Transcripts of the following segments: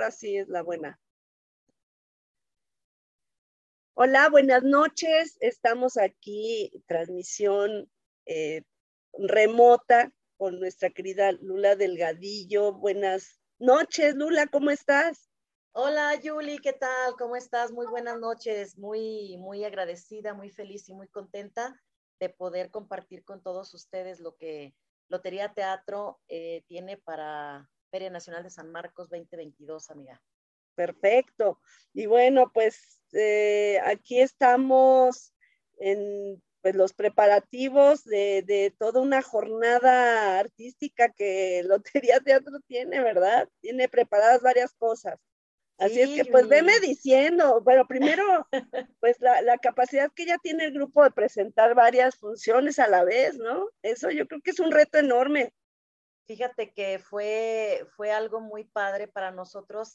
así es la buena. Hola, buenas noches. Estamos aquí, transmisión remota con nuestra querida Lula Delgadillo. Buenas noches, Lula, ¿cómo estás? Hola, Yuli, ¿qué tal? ¿Cómo estás? Muy buenas noches. Muy agradecida, muy feliz y muy contenta de poder compartir con todos ustedes lo que Lotería Teatro tiene para Feria Nacional de San Marcos 2022, amiga. Perfecto. Y bueno, pues aquí estamos en pues, los preparativos de toda una jornada artística que Lotería Teatro tiene, ¿verdad? Tiene preparadas varias cosas. Así es Sí, que pues veme Yuli. diciendo, bueno, primero, pues la capacidad que ya tiene el grupo de presentar varias funciones a la vez, ¿no? Eso yo creo que es un reto enorme. Fíjate que fue algo muy padre para nosotros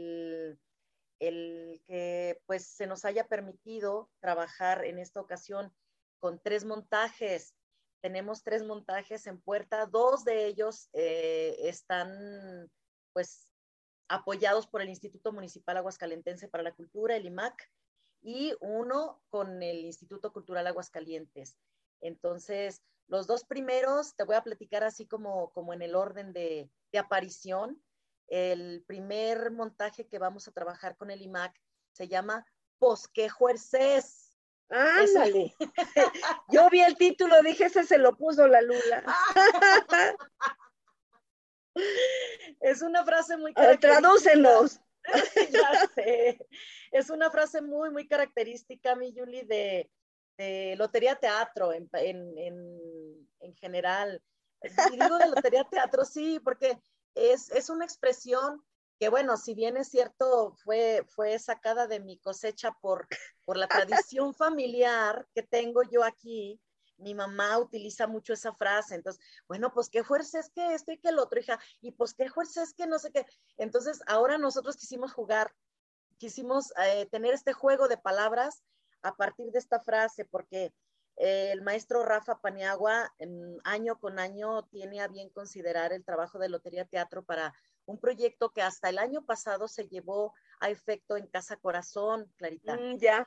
el que pues se nos haya permitido trabajar en esta ocasión con 3 montajes. Tenemos 3 montajes en puerta, 2 de ellos están pues apoyados por el Instituto Municipal Aguascalentense para la Cultura, el IMAC, y uno con el Instituto Cultural Aguascalientes. Entonces, los 2 primeros te voy a platicar así como en el orden de aparición. El primer montaje que vamos a trabajar con el IMAC se llama Posquejo Ercés. Es, Ándale. Yo vi el título, dije, ese se lo puso la Lula. es una frase muy característica. Tradúcenos. Ya sé. Es una frase muy característica, mi Yuli, de Lotería Teatro en general. Y digo de Lotería Teatro, sí, porque es una expresión que, bueno, si bien es cierto, fue sacada de mi cosecha por la tradición familiar que tengo yo aquí. Mi mamá utiliza mucho esa frase, entonces, bueno, pues qué fuerza es que esto y que el otro, hija, y pues qué fuerza es que no sé qué. Entonces, ahora nosotros quisimos jugar, quisimos tener este juego de palabras a partir de esta frase, porque el maestro Rafa Paniagua año con año tiene a bien considerar el trabajo de Lotería Teatro para un proyecto que hasta el año pasado se llevó a efecto en Casa Corazón, Clarita. Ya,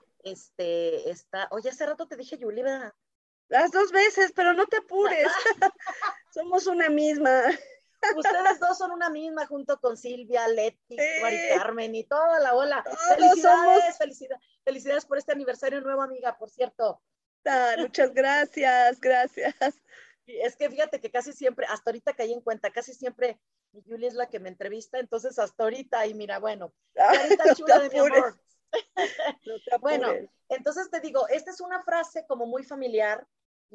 Oye, hace rato te dije Yuli, ¿verdad? las dos veces, pero no te apures. Somos una misma. Ustedes dos son una misma junto con Silvia, Leti, Mari Sí, Carmen y toda la ola. todos somos. Felicidades, felicidades por este aniversario nuevo, amiga, por cierto. Muchas gracias, gracias. Y es que fíjate que casi siempre, hasta ahorita caí en cuenta, casi siempre mi Julie es la que me entrevista, entonces hasta ahorita, y mira, bueno, Clarita No te chula de mi apures, amor. no te Bueno, apures. entonces te digo, esta es una frase como muy familiar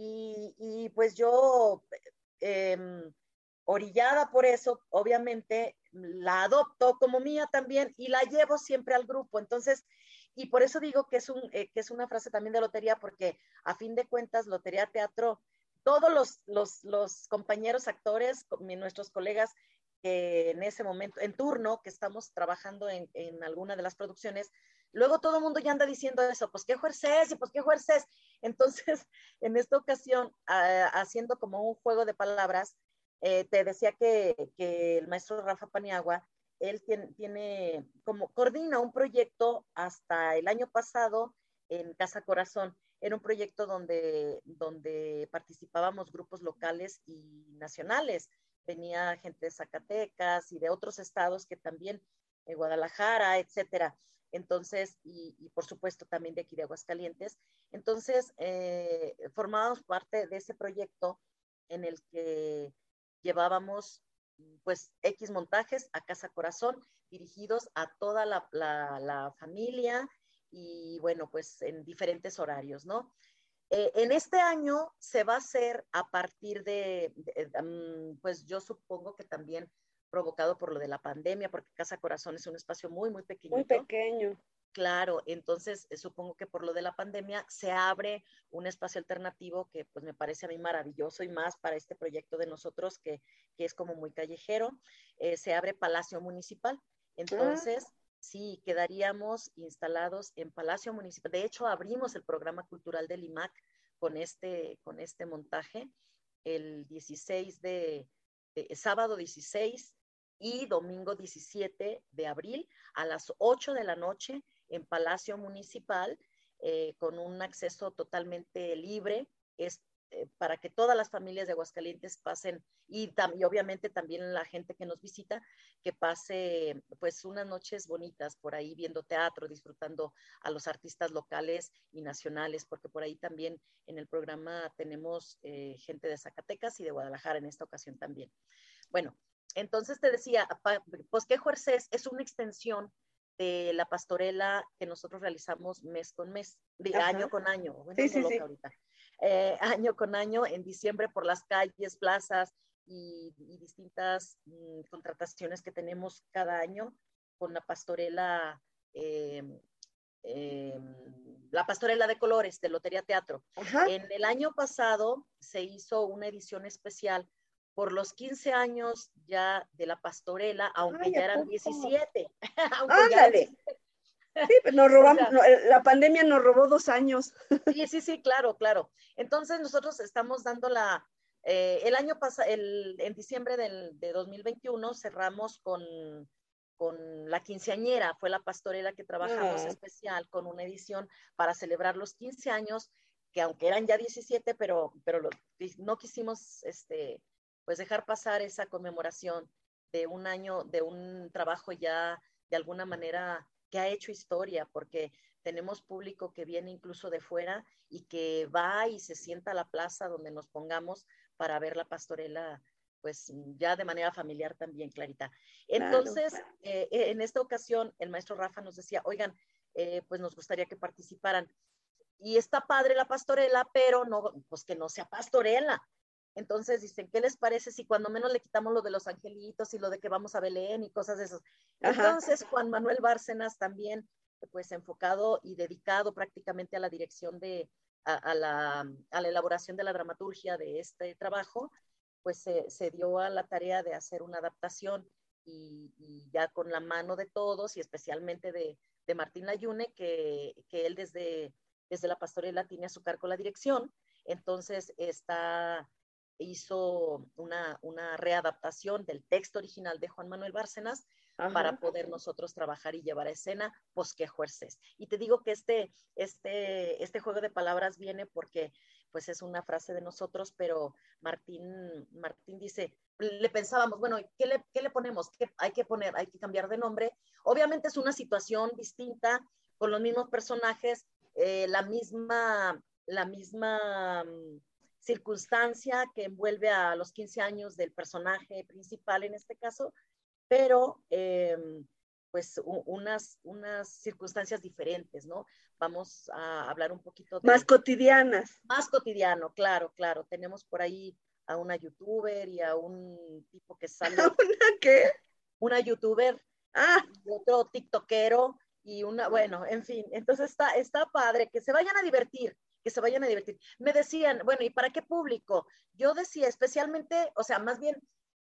y pues yo, eh, orillada por eso, obviamente la adopto como mía también y la llevo siempre al grupo. Entonces, y por eso digo que es una frase también de Lotería, porque a fin de cuentas, Lotería Teatro, todos los compañeros actores, nuestros colegas que en ese momento, en turno, que estamos trabajando en alguna de las producciones, luego todo el mundo ya anda diciendo eso, pues qué jueces y pues qué jueces. Entonces, en esta ocasión, haciendo como un juego de palabras, te decía que el maestro Rafa Paniagua, él como coordina un proyecto hasta el año pasado en Casa Corazón. Era un proyecto donde participábamos grupos locales y nacionales. Venía gente de Zacatecas y de otros estados que también, Guadalajara, etcétera. Entonces, y por supuesto también de aquí de Aguascalientes. Entonces, formábamos parte de ese proyecto en el que llevábamos pues X montajes a Casa Corazón dirigidos a toda la familia y bueno, pues en diferentes horarios, ¿no? En este año se va a hacer a partir pues yo supongo que también provocado por lo de la pandemia, porque Casa Corazón es un espacio muy Muy pequeñito. pequeño. Claro, entonces supongo que por lo de la pandemia se abre un espacio alternativo que pues me parece a mí maravilloso y más para este proyecto de nosotros que es como muy callejero. Se abre Palacio Municipal. Ah, Entonces, sí, quedaríamos instalados en Palacio Municipal. De hecho, abrimos el programa cultural del IMAC con este montaje el 16 sábado 16 y domingo 17 de abril a las 8 de la noche en Palacio Municipal, con un acceso totalmente libre. Es para que todas las familias de Aguascalientes pasen, y obviamente también la gente que nos visita, que pase pues unas noches bonitas por ahí viendo teatro, disfrutando a los artistas locales y nacionales, porque por ahí también en el programa tenemos gente de Zacatecas y de Guadalajara en esta ocasión también. Bueno, entonces te decía, Bosquejo Arcés es una extensión de la pastorela que nosotros realizamos mes con mes, año con año. Bueno, sí, sí, loca sí. ahorita. Año con año, en diciembre, por las calles, plazas y distintas contrataciones que tenemos cada año con eh, eh, la pastorela de colores de Lotería Teatro. Ajá. En el año pasado se hizo una edición especial por los 15 años ya de la pastorela, aunque Ay, ya ¿a eran poco? 17, aunque ya eran Ándale. 17. Sí, pues nos O robamos, sea, la pandemia nos robó 2 años. sí, claro, claro. Entonces nosotros estamos dando el año pasado, en diciembre de 2021 cerramos con la quinceañera, fue la pastorela que trabajamos Ah, especial con una edición para celebrar los 15 años, que aunque eran ya 17, pero no quisimos pues dejar pasar esa conmemoración de un año, de un trabajo ya de alguna manera que ha hecho historia, porque tenemos público que viene incluso de fuera y que va y se sienta a la plaza donde nos pongamos para ver la pastorela, pues ya de manera familiar también, Clarita. claro. Entonces, en esta ocasión, el maestro Rafa nos decía, oigan, pues nos gustaría que participaran. Y está padre la pastorela, pero no, pues que no sea pastorela. Entonces dicen, ¿qué les parece si cuando menos le quitamos lo de los angelitos y lo de que vamos a Belén y cosas de esas? Ajá. Entonces Juan Manuel Bárcenas también, pues enfocado y dedicado prácticamente a la dirección a la elaboración de la dramaturgia de este trabajo, pues se dio a la tarea de hacer una adaptación y ya con la mano de todos y especialmente de Martín Layune, que él desde la pastorela tiene a su cargo la dirección. Entonces hizo una readaptación del texto original de Juan Manuel Bárcenas para Ajá. poder nosotros trabajar y llevar a escena Bosquejo Arcés. Y te digo que este juego de palabras viene porque pues es una frase de nosotros, pero Martín dice, le pensábamos, bueno, ¿qué le ponemos? ¿Qué hay que poner? Hay que cambiar de nombre. Obviamente es una situación distinta, con los mismos personajes, la misma circunstancia que envuelve a los 15 años del personaje principal en este caso, pero pues unas circunstancias diferentes, ¿no? Vamos a hablar un poquito Más de cotidianas. más cotidiano, claro, claro. Tenemos por ahí a una youtuber y a un tipo que sale, ¿Una qué? una youtuber Ah, y otro tiktokero y bueno, en fin, entonces está padre, que se vayan a divertir, que se vayan a divertir. Me decían, bueno, ¿y para qué público? Yo decía especialmente, o sea, más bien,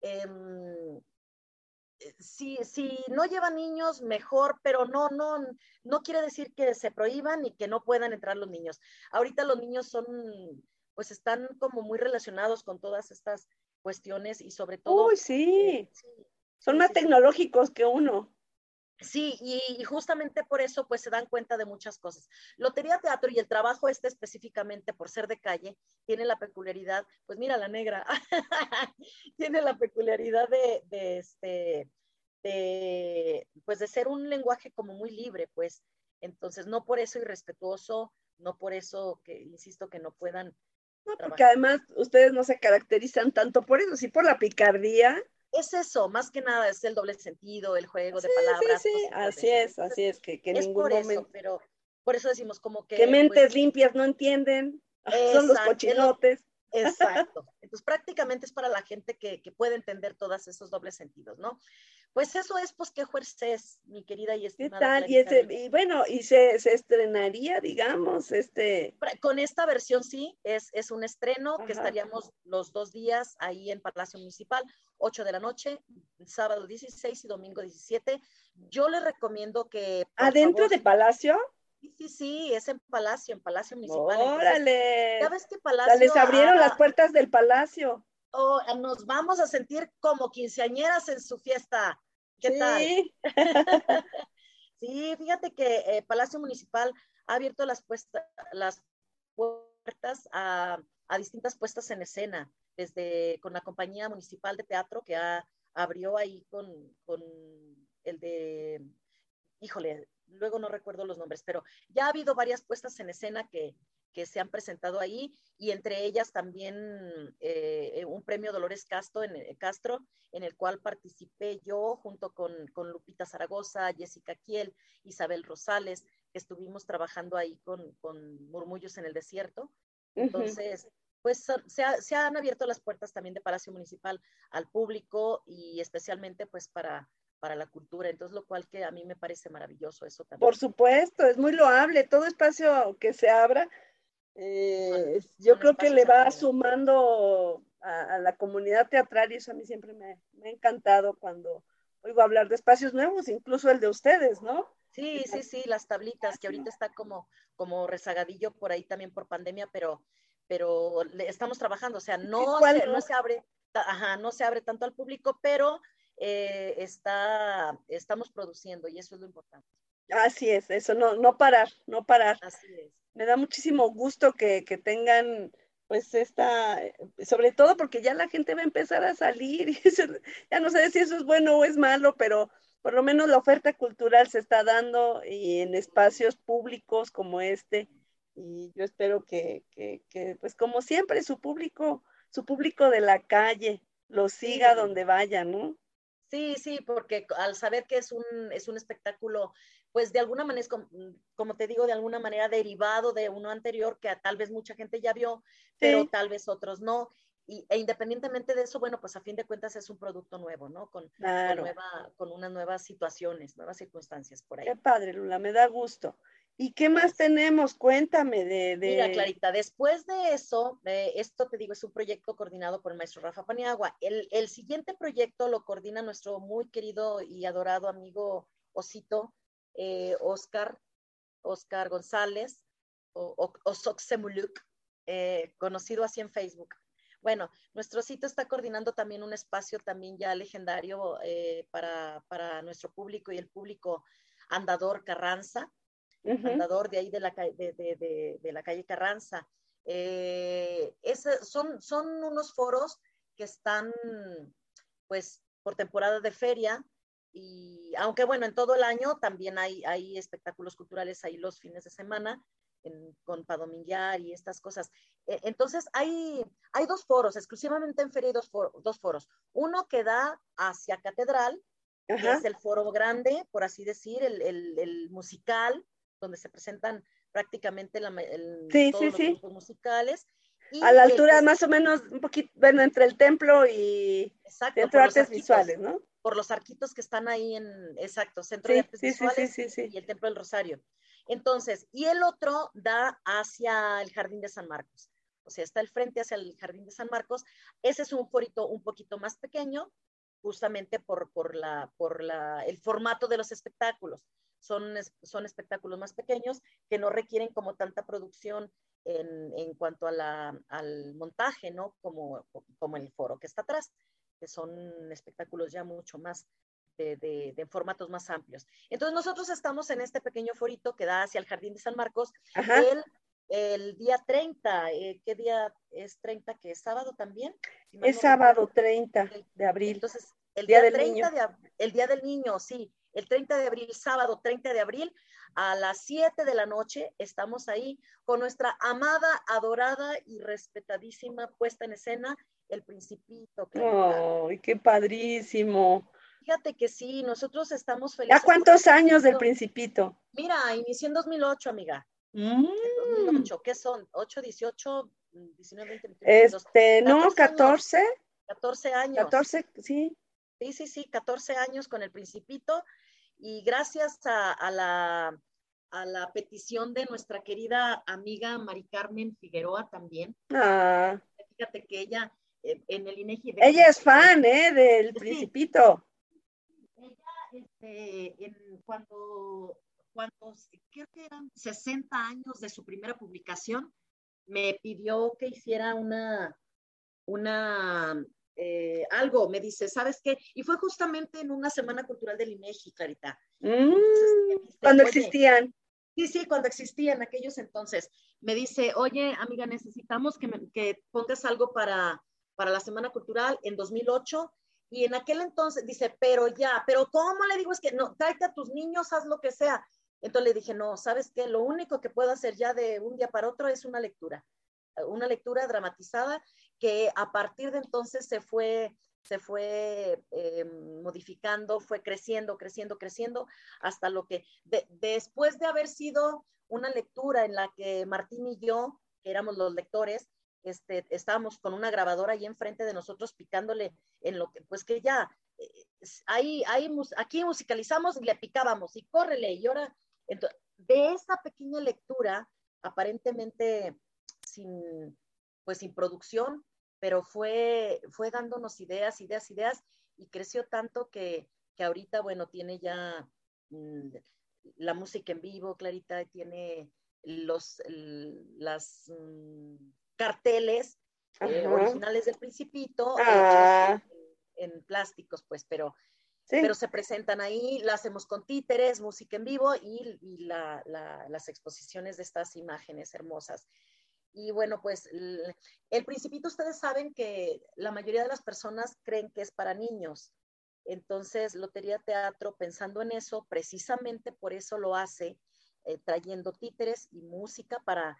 si no llevan niños, mejor, pero no quiere decir que se prohíban y que no puedan entrar los niños. Ahorita los niños pues están como muy relacionados con todas estas cuestiones y sobre uy, todo, sí. sí, Son sí, más sí, sí. tecnológicos que uno. Sí, y justamente por eso pues se dan cuenta de muchas cosas. Lotería Teatro y el trabajo específicamente por ser de calle tiene la peculiaridad, pues mira la negra, tiene la peculiaridad pues de ser un lenguaje como muy libre, pues entonces no por eso irrespetuoso, no por eso que insisto que no puedan No, porque trabajar. además ustedes no se caracterizan tanto por eso, sí por la picardía. Es eso, más que nada es el doble sentido, el juego de Sí, sí, palabras, sí, cositas de esas. Entonces, así es, que en es ningún por eso, momento. pero por eso decimos como Que que, pues, mentes limpias no entienden, son los exacto, cochinotes. exacto. Entonces, prácticamente es para la gente que puede entender todos esos dobles sentidos, ¿no? Pues eso es Bosquejo Arcés, mi querida y ¿Qué estimada tal? Clarita Bella. Y bueno, y se estrenaría, digamos, Con esta versión sí, es un estreno que ajá, estaríamos los 2 días ahí en Palacio Municipal, 8 de la noche, sábado 16 y domingo 17. Yo les recomiendo que, por adentro favor, de Palacio. sí, es en Palacio Municipal. Entonces, Órale. ya ves que O sea, les Palacio abrieron las puertas del palacio. nos vamos a sentir como quinceañeras en su fiesta. ¿Qué tal? Sí. Sí, fíjate que Palacio Municipal ha abierto las puertas a distintas puestas en escena, desde con la compañía municipal de teatro que abrió ahí con el de, híjole, luego no recuerdo los nombres, pero ya ha habido varias puestas en escena que se han presentado ahí, y entre ellas también un premio Dolores Castro, en el cual participé yo junto con Lupita Zaragoza, Jessica Kiel, Isabel Rosales, que estuvimos trabajando ahí con Murmullos en el Desierto. Ujú. Entonces, pues se han abierto las puertas también de Palacio Municipal al público, y especialmente pues para la cultura. Entonces, lo cual que a mí me parece maravilloso eso Por también. supuesto, es muy loable. Todo espacio que se abra, yo Son creo que espacios le de va actividad. sumando a la comunidad teatral, y eso a mí siempre me ha encantado cuando oigo hablar de espacios nuevos, incluso el de ustedes, ¿no? Sí, sí, sí, las tablitas, que ahorita está como rezagadillo por ahí también por pandemia, pero estamos trabajando, o sea, ¿Cuál no no? se abre, ajá, no se abre tanto al público, pero estamos produciendo, y eso es lo importante. Así es, eso, no, no parar, no parar. Así es. Me da muchísimo gusto que tengan, pues, sobre todo porque ya la gente va a empezar a salir, y ya no sé si eso es bueno o es malo, pero por lo menos la oferta cultural se está dando y en espacios públicos como este, y yo espero pues, como siempre, su público de la calle lo siga Sí, donde vaya, ¿no? sí, sí, porque al saber que es un espectáculo, pues de alguna manera, como te digo, de alguna manera derivado de uno anterior que tal vez mucha gente ya vio, pero Sí, tal vez otros no. E independientemente de eso, bueno, pues a fin de cuentas es un producto nuevo, ¿no? claro. Con unas nuevas situaciones, nuevas circunstancias por Qué ahí. padre, Lula, me da gusto. ¿Y qué más Gracias. tenemos? Cuéntame Mira, Clarita, después de eso, esto te digo, es un proyecto coordinado por el maestro Rafa Paniagua. El siguiente proyecto lo coordina nuestro muy querido y adorado amigo Osito, Oscar, Oscar González, o Soxemuluk, conocido así en Facebook. Bueno, nuestro sitio está coordinando también un espacio también ya legendario para nuestro público y el público andador Carranza, Ujú. andador de ahí de la calle Carranza. Son unos foros que están pues por temporada de feria, y aunque bueno, en todo el año también hay espectáculos culturales ahí los fines de semana, con Padominguear y estas cosas. Entonces hay dos foros, exclusivamente en feria hay dos foros. Uno que da hacia Catedral, que Ajá. es el foro grande, por así decir, el musical, donde se presentan prácticamente Sí, sí, todos los sí. grupos musicales, A la y el que altura es más o menos un poquito, bueno, entre el templo y exacto, Centro de Artes Visuales, ¿no? por los arquitos que están ahí exacto, Centro de Sí, Artes sí, sí, sí, Visuales sí, sí. y el Templo del Rosario. Entonces, y el otro da hacia el Jardín de San Marcos. O sea, está el frente hacia el Jardín de San Marcos. Ese es un forito un poquito más pequeño, justamente el formato de los espectáculos. Son espectáculos más pequeños que no requieren como tanta producción en cuanto al montaje, ¿no? Como el foro que está atrás, que son espectáculos ya mucho más de formatos más amplios. Entonces nosotros estamos en este pequeño forito que da hacia el Jardín de San Marcos Ajá. el, el día 30. ¿Qué día es 30? ¿Que es sábado también? Si mal Es no sábado recuerdo. 30 El- de abril, entonces, Día del Niño. el Día del Niño, sí, el 30 de abril, sábado 30 de abril, a las 7 de la noche, estamos ahí con nuestra amada, adorada y respetadísima puesta en escena, El Principito, Clarita. ¡Ay, qué padrísimo! Fíjate que sí, nosotros estamos ¿Ya felices porque cuántos años del Principito? mira, inicié en 2008, amiga, en Mm, 2008, ¿qué son? 8, 18, 19, 20, 21, 22, no, 14 años, 14, 14 años. 14, sí. Sí, sí, sí, 14 años con El Principito, y gracias a la petición de nuestra querida amiga Mari Carmen Figueroa también. Ah, Fíjate que ella en el INEGI, ella déjame, es fan, ¿eh? Del sí, Principito. ella cuando creo que eran 60 años de su primera publicación, me pidió que hiciera algo, me dice, ¿sabes qué? Y fue justamente en una semana cultural del INEGI, Clarita. Entonces, me dice, cuando oye, existían. sí, cuando existían aquellos entonces, me dice, oye, amiga, necesitamos que pongas algo para la Semana Cultural en 2008, y en aquel entonces dice, pero ¿cómo? Le digo, es que no, tráete a tus niños, haz lo que sea. Entonces le dije, no, ¿sabes qué? Lo único que puedo hacer ya de un día para otro es una lectura dramatizada que a partir de entonces se fue modificando, fue creciendo, hasta lo que después de haber sido una lectura en la que Martín y yo, que éramos los lectores, estábamos con una grabadora ahí enfrente de nosotros picándole en lo que, pues que ya, aquí musicalizamos y le picábamos y córrele, y ahora, entonces, de esa pequeña lectura, aparentemente sin, pues sin producción, pero fue dándonos ideas, y creció tanto que ahorita, bueno, tiene ya la música en vivo, Clarita, tiene las carteles Ajá. originales del Principito, hechos Ah, en plásticos, pues, pero sí. se presentan ahí, la hacemos con títeres, música en vivo y las exposiciones de estas imágenes hermosas. Y bueno, pues el Principito, ustedes saben que la mayoría de las personas creen que es para niños. Entonces, Lotería Teatro, pensando en eso, precisamente por eso lo hace, trayendo títeres y música para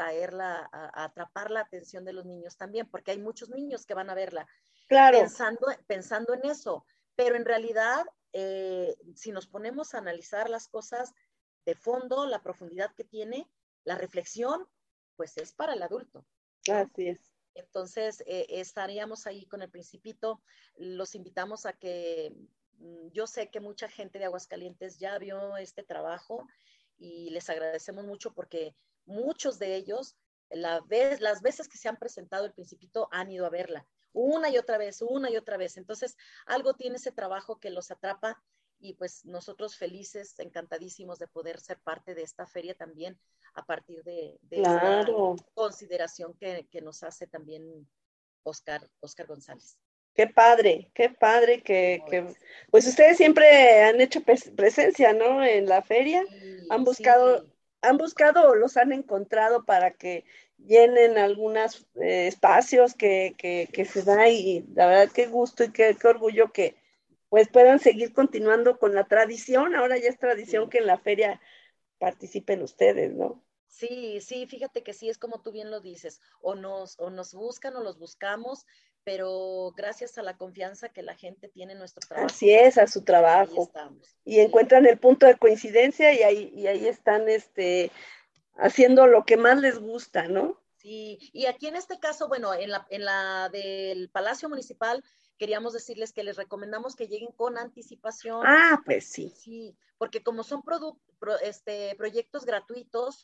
a atrapar la atención de los niños también, porque hay muchos niños que van a verla Claro. pensando en eso. Pero en realidad, si nos ponemos a analizar las cosas de fondo, la profundidad que tiene, la reflexión, pues es para el adulto, ¿no? Así es. Entonces, estaríamos ahí con el Principito. Los invitamos a que, yo sé que mucha gente de Aguascalientes ya vio este trabajo y les agradecemos mucho porque muchos de ellos, las veces que se han presentado el Principito, han ido a verla una y otra vez, una y otra vez. Entonces, algo tiene ese trabajo que los atrapa, y pues nosotros felices, encantadísimos de poder ser parte de esta feria también a partir de esta Claro. consideración que nos hace también Oscar González. Qué padre ¿Cómo ves? pues ustedes siempre han hecho presencia, ¿no? En la feria. Han Sí, buscado, sí, han buscado o los han encontrado para que llenen algunos espacios que se da y la verdad qué gusto y qué orgullo que pues puedan seguir continuando con la tradición. Ahora ya es tradición sí. que en la feria participen ustedes, ¿no? Sí, fíjate que sí, es como tú bien lo dices, o nos buscan o los buscamos, pero gracias a la confianza que la gente tiene en nuestro Así trabajo, es, pues a su ahí trabajo. estamos, Y sí. encuentran el punto de coincidencia y ahí están haciendo lo que más les gusta, ¿no? Sí, y aquí en este caso, bueno, en la del Palacio Municipal, queríamos decirles que les recomendamos que lleguen con anticipación. Ah, pues sí, Sí, porque como son proyectos gratuitos,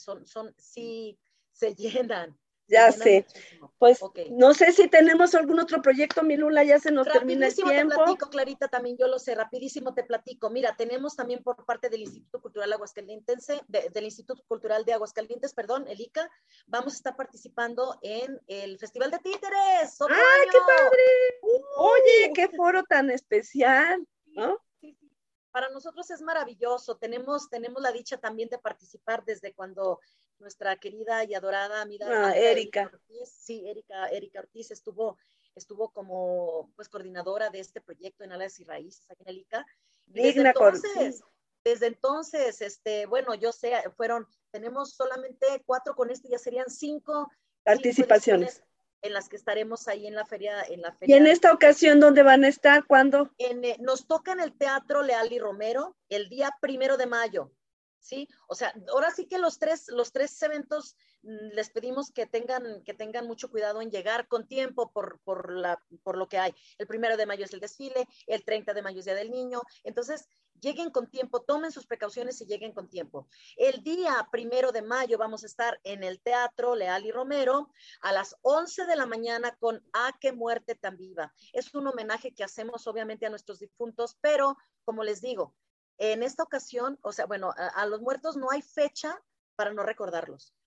sí, se llenan, se ya llenan sé. muchísimo. Pues Ok. no sé si tenemos algún otro proyecto, mi Lula, ya se nos termina el Rapidísimo te tiempo. platico, Clarita, también yo lo sé, rapidísimo te platico. Mira, tenemos también por parte del Instituto Cultural Aguascalientes, del Instituto Cultural de Aguascalientes, perdón, el ICA, vamos a estar participando en el Festival de Títeres, ¡Ah, otro año. qué padre! Oye, ¡Uh! qué foro tan especial, Sí, ¿no? sí, sí. Para nosotros es maravilloso. Tenemos la dicha también de participar desde cuando nuestra querida y adorada Ah, amiga Erika Erika, Ortiz, sí, Erika Ortiz estuvo como pues coordinadora de este proyecto en Alas y Raíces aquí en el ICA. Y sí. desde entonces, bueno, yo sé, tenemos solamente 4, con este ya serían cinco Participaciones. ediciones en las que estaremos ahí en la ¿Y en feria de esta títeres. ocasión dónde van a estar? ¿Cuándo? Nos toca en el Teatro Leal y Romero el día 1 de mayo, ¿sí? O sea, ahora sí que los tres eventos, les pedimos que tengan mucho cuidado en llegar con tiempo por lo que hay. El 1 de mayo es el desfile, el 30 de mayo es Día del Niño, entonces lleguen con tiempo, tomen sus precauciones y lleguen con tiempo. El día 1 de mayo vamos a estar en el Teatro Leal y Romero a las 11 de la mañana con A Qué Muerte Tan Viva. Es un homenaje que hacemos obviamente a nuestros difuntos, pero como les digo, en esta ocasión, o sea, bueno, a los muertos no hay fecha para no recordarlos.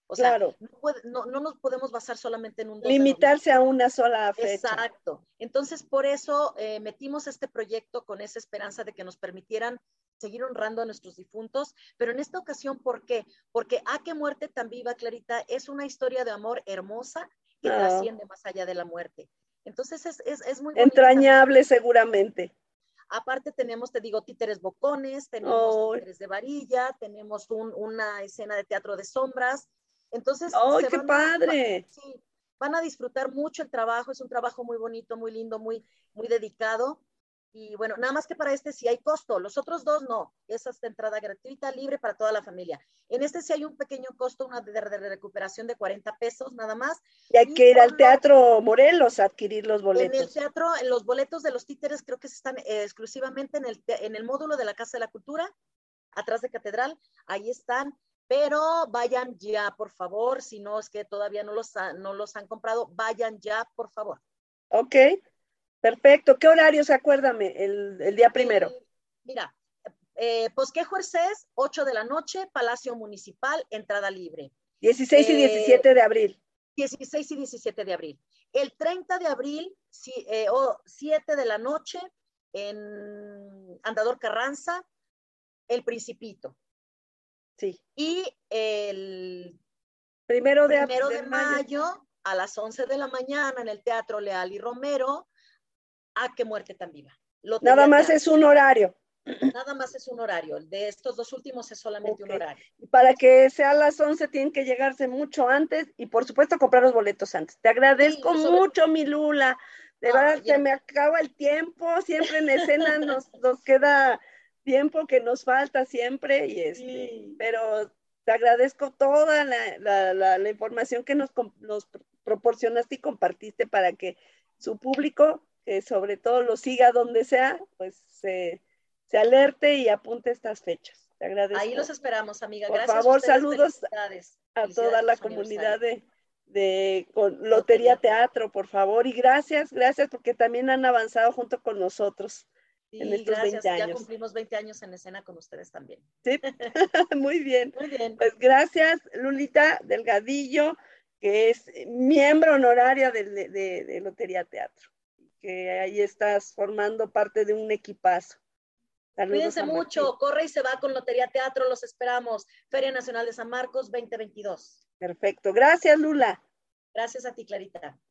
O sea, claro. no nos podemos basar solamente en un 2 de Limitarse noviembre. a una sola fecha. Exacto. Entonces, por eso metimos este proyecto con esa esperanza de que nos permitieran seguir honrando a nuestros difuntos, pero en esta ocasión, ¿por qué? Porque A que muerte tan viva, Clarita, es una historia de amor hermosa que No. trasciende más allá de la muerte. Entonces, es muy bonito también. Entrañable seguramente. Aparte tenemos, te digo, títeres bocones, tenemos ¡Ay, títeres de varilla, tenemos una escena de teatro de sombras. Entonces, ay, qué padre! sí, van a disfrutar mucho el trabajo. Es un trabajo muy bonito, muy lindo, muy dedicado. Y bueno, nada más que para este sí hay costo. Los otros dos no. Esa es de entrada gratuita, libre para toda la familia. En este sí hay un pequeño costo, una de recuperación de 40 pesos nada más. Y hay Y que ir por al lo Teatro Morelos a adquirir los en el boletos. teatro, en los boletos de los títeres, creo que están exclusivamente en el módulo de la Casa de la Cultura, atrás de Catedral, ahí están, pero vayan ya, por favor, si no es que todavía no los han comprado, vayan ya, por favor. Ok, perfecto. ¿Qué horarios? Acuérdame, el día primero. Mira, Bosquejo Hercés, 8 de la noche, Palacio Municipal, entrada libre. 16 y 17 de abril. 16 y 17 de abril. El 30 de abril, 7 de la noche, en Andador Carranza, El Principito. Sí. Y el Primero primero de de mayo. mayo, a las 11 de la mañana, en el Teatro Leal y Romero, A que muerte tan viva. Nada Lotería más Teatro. es un horario. Nada más es un horario. De estos dos últimos es solamente Ok. un horario. Y para que sea a las 11 tienen que llegarse mucho antes y por supuesto comprar los boletos antes. Te Sí, agradezco sobre, mucho, mi Lula. De no, verdad, se me acaba el tiempo. Siempre en escena nos queda tiempo que nos falta siempre sí. pero te agradezco toda la información que nos proporcionaste y compartiste para que su público, que sobre todo lo siga donde sea, pues se alerte y apunte estas fechas. Te Ahí los agradezco. esperamos, amiga. Por Gracias a favor, ustedes. saludos Felicidades. a toda Felicidades la por su comunidad aniversario. de con Lotería Lotería Teatro. Teatro, por favor. Y gracias porque también han avanzado junto con nosotros en Sí, estos 20 gracias. Ya años. cumplimos 20 años en escena con ustedes también. Sí, muy bien. Muy bien. Pues gracias, Lulita Delgadillo, que es miembro honoraria de Lotería Teatro, que ahí estás formando parte de un equipazo. Saludos Cuídense a Martín. mucho. Corre y se va con Lotería Teatro. Los esperamos. Feria Nacional de San Marcos 2022. Perfecto. Gracias, Lula. Gracias a ti, Clarita.